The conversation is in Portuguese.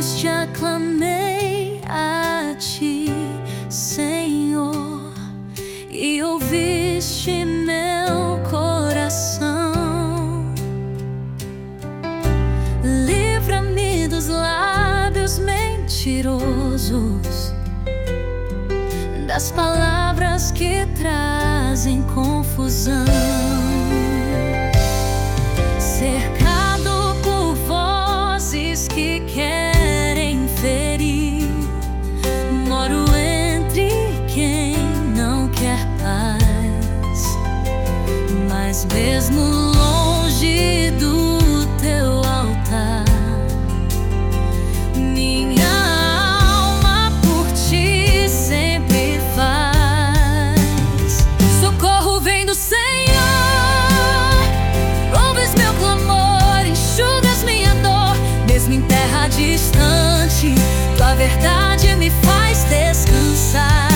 angústia clamei a ti, Senhor, e ouviste meu coração. Livra-me dos lábios mentirosos, das palavras que trazem confusão. Cercado por vozes que querem ferir, moro entre quem não quer paz. Mas mesmo longe do teu altar, minha alma por ti sempre faz. Socorro vem do Senhor, ouves meu clamor, enxugas minha dor. Mesmo em terra distante, tua verdade me faz descansar.